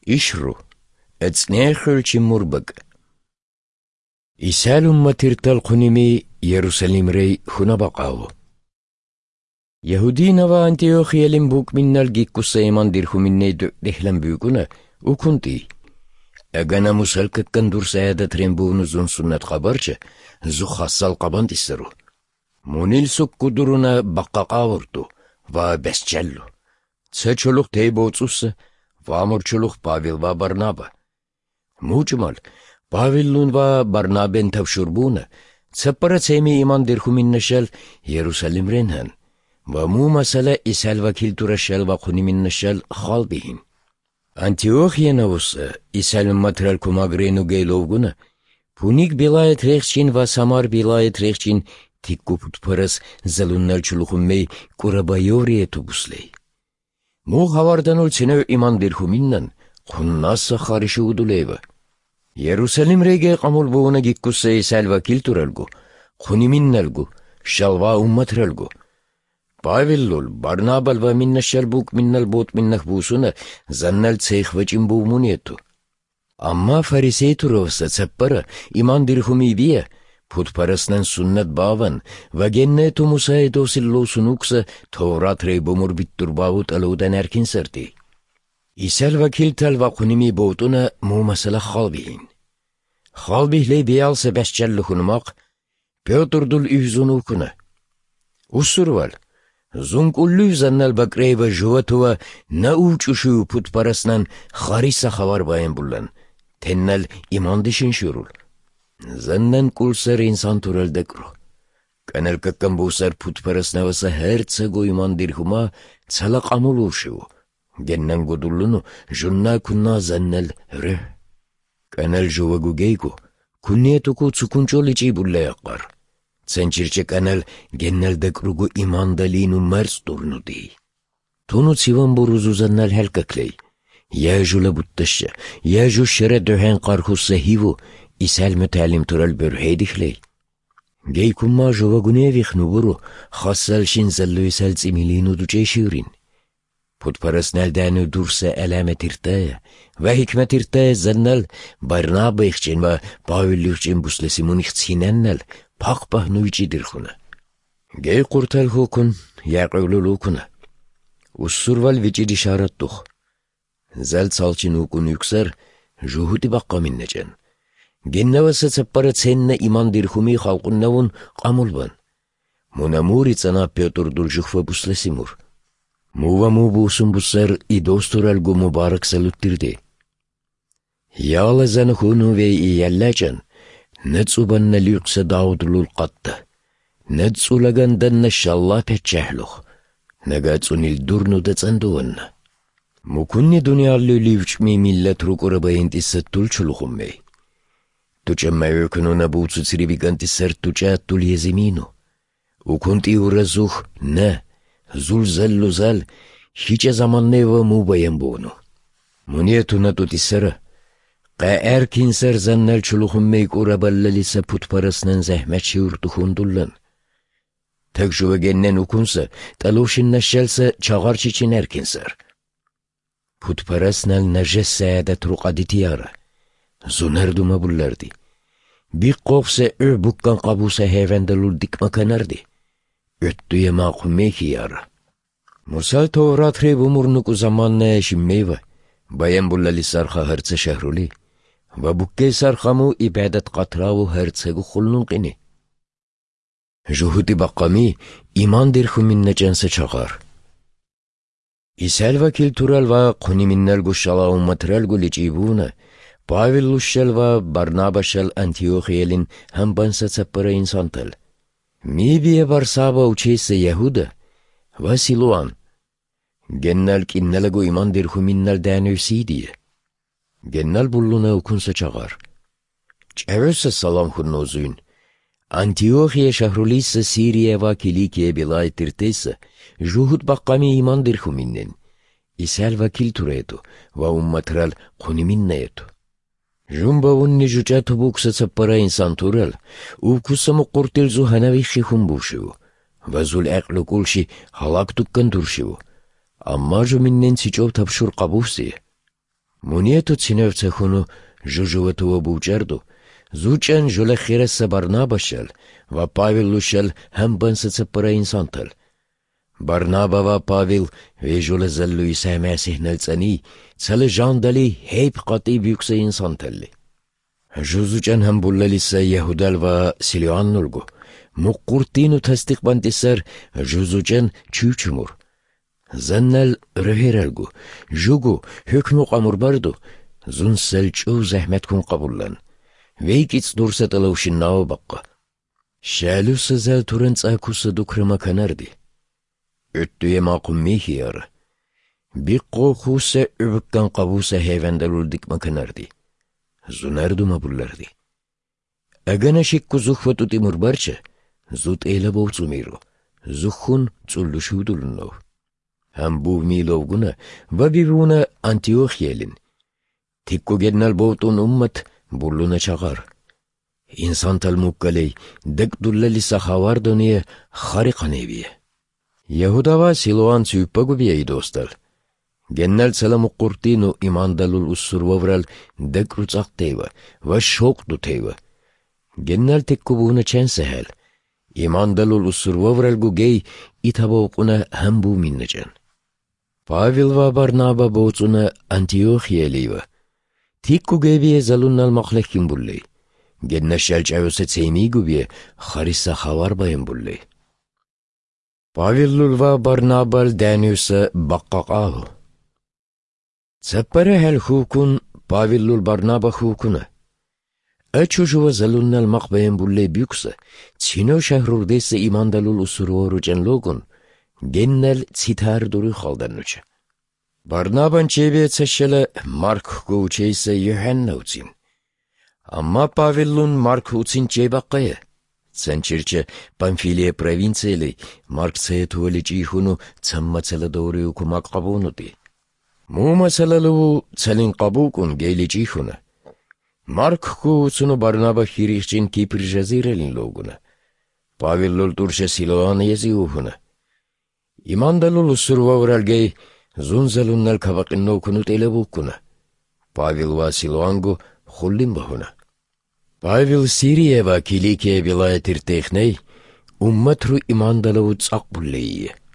إشرو اتنيخل مربق إسال أمتر قنمي يروسلم ري خنا بقاو يهودين وأنتيوخيا لمبوك من الجيكو سيمان ديرخو مني دهلم بيكونا وكنتي أغانا مسلك كندور سيادة رينبون زون سنة خبرش زو خاصال قبان تسرو مونيل سكو درونا بقا قاورتو وبسجلو تسجلوخ تيبوتسوس وامرچلوخ باويل وبرنابا موجمال باويلون وبرنابين تفشربونا تسپرا تسيمي إيمان ديرخو من نشال يروسلم رينهن ومو مسألة إسال وكيل ترشال وقوني من نشال خال بيهن أنتيوخيا نوس إسال ماترال كوماغرينو جيلوغونا بونيك بلايت ريخشين وسامار بلايت ريخشين تيكو پوتپرس زلونال چلوخمي كورابايوريتو بوسلي مو خواردانول تنو إيمان ديرخو منن خناس خارشو دوليبا يروسلم ريجي قمول بونا جيكوس إسال وكيل ترالغو خوني منالغو شالوا أمترالغو باويلول برنابال ومن الشربوك من البوت من نخبوسونا زنال تسيخ وچنبو مونيتو أما فريسيتو روسا تسپرا إيمان ديرخومي بيا پود پرستن سنت باون و جنتو مسايدو سلو سنوكسا تورات ري بمور بيتور باوت ألودن اركين سرتي إسال وكيل تل وقنمي بوتونا مو مسألة خالبيهين خالبيه لي بيال سبسجل خنماق بيوتر دول إيزونوكونا وسروال زونك أولو زنال بقري و جواتوا ناوچوشو پود پرستن خاريسا خوار باين بولن تنال إيمان ديشن شورول زنن كولسر إنسان تورال دكرو كانال ككم بوسر پود پرستن وسا هرتسگو إيمان ديرخوما تسلق عمولو شو جنن قدولنو جننا كنا زنال ره كانال جواغو جيكو كنيتوكو تسكونچو لچي بولا يقار تسنچيرچه كانال جنال دكروغو إيمان دالينو مرس دورنو دي تونو تسيوان بروزو زنال هلككلي ياجو لبوتشا ياجو شرا دوهن قارخو سهيوو إسال متعلم ترال برهيدخ لي جيكو ما جواغو نيويخ نبورو خاصالشين زلو إسال زميلينو دو جيشورين پود پرسنال دانو دورسا علامة ترتايا و حكمة ترتايا زنال برنابا إخچين و باولوخچين بوسلسيمون إختصيننال پاق نويچي درخونا جاي قرطال خوكن يقولو لوكنا والسروال ويچي دشارت دوخ زال سالچين وكن يكسر جهودي بقى من نجان جنواسا تسپرت سنة إيمان درخومي خالقون نون قامول بان مناموري تسانا بيوتر دول جخفا بوسلسيمور مو بوسن بوسر إدوستورالغو مبارك سلوتيردي يالا زنخونو وي يلاجان نتسو بان ليقس داودلو القطة نتسو لغان دن شالله پچهلوخ نغاتسو نيلدورنو دتسندوان مكوني دنيا اللي ليوچمي ملت رو قرباين تستول چلوخمي توچا مايوكنو نبوتسو تسري بيگان تسر توچا تول يزمينو وكنت يورزوخ نه زلزل زل هیچ زمان نیو مو بایم بونو منیتو ندو تسره قا ارکین سر زنل چلوخم میگورا بللی سپوت پرسنن زحمت شیورتو خوندولن تکجوه گنن اکنسه تلوشن نشلسه چاغار چیچین ارکین سر پوت پرسنل نجس سعادت رو قدیتیاره زونردو مبولردی بی قوفسه بکن قابوسه هیوندلول دیک مکنردی öttüye maqumeki yara. Mursal Tevrat re bumurnuku zamanne şimmeyve. Bayan bullali sarxa hertse şehruli. Ve bukke sarxamu ibadet qatravu hertsegu khulnun qini. Juhudi baqami iman dirxu minne cense çağar. İsel vakil tural ve quni minnelgu şala ummatrelgu licibuna. Pavillu şel ve Barnaba şel Antiochiyelin hem bansa tsappara insantel. ميبيا برسابا وچيس يهودا واسيلوان جنال كنالغو إيمان ديرخو منال دانو سيدي جنال بولونا وكنسا چغار چعوس السلام خنوزون أنتيوخيا شهروليس سيريا وكيليكيا بلاي ترتيس جهود بقامي إيمان ديرخو منن إسال وكيل تريتو وأمترال قوني مننيتو جنبا ونجو جاتو بوكسا تسپرا إنسان تورال وكسا مقرتل زو هنويخي خنبوشو وزو العقل كلشي هلاك تكن ترشو أما جو منن سيجو تبشور قبوسي Муниету циневцехуну жужуватуа бучерду, зучен жуле хиресса Барнабашел, ва Павелушел хамбанса цеппара инсантал. Барнаба ва Павел вежуле заллу Иса Месих нэлцани, цале жандали хейп қати бюкса инсанталли. Жузучен хамбуллалиса Яхудал ва Силианнулгу, муққуртину тастиқ бантисар жузучен чучумур. Зannal röherelgu, jugu, hükmü qamurbardu, zun selçu zahmetkun qabullan. Veykits dursatılav şinnav baqqa. Şalu sızal turantsa kusa dukrama kanardi. Öttüye maqum mihiyarı. Biqqo kusa übükkan qabusa heyvandalul dikma kanardi. Zunardu mabullardi. Agana şikku zuhvatu timur barça, zut eyle bovtsumiru, zuhun tsullu şudulunnov. Hem bu milovguna vabivuna Antiochiyelin. Tikku gennal bovtun ummat bulluna çağar. İnsan tal mukkaley dekdullali sahavar dönüye harika neviye. Yahudava Siloan süyppagu biyeyi dostal. Gennal salamu kurtinu imandalul ussurvavral dekrucak teyva ve şokdu teyva. Gennal tikku buğuna çen sehel. İmandalul ussurvavral gu gey itabavquna hem bu minnecen. Павел ва Барнаба боцуна Антиохиелива. Тикку гевие залуннал махлехкин буллей. Генна шалчавусе цеймигубие хариса хавар байын буллей. Павеллул ва Барнабал дәнюса баққақағу. Цаппара хәл хукун Павеллул Барнаба хукуна. Ачужува залуннал мах байын буллей бюкса, цино шахрурдесе имандалул усурору логун, Gennel citar duru xaldannuça. Barnaban çeviye çeşele Mark guçeyse Yohanna uçin. Amma Pavellun Mark uçin çebaqqaya. Sançirçe Pamfiliye provinsiyeli Mark sayetuvali çihunu çamma çala doğru okumak qabunuti. Mu masalalu çalin qabukun geyli çihuna. Mark guçunu Barnaba hirixçin Kipr jazirelin loguna. Pavellul turşa Siloan yeziuhuna. İmandalul ussurvavralgey zunzalunnal kavaqinno kunut elebukuna. Pavel va Siloangu khullim bahuna. Pavel Siriye va Kilikiye vilayetir tekney ummatru imandalavut aqbulleyye.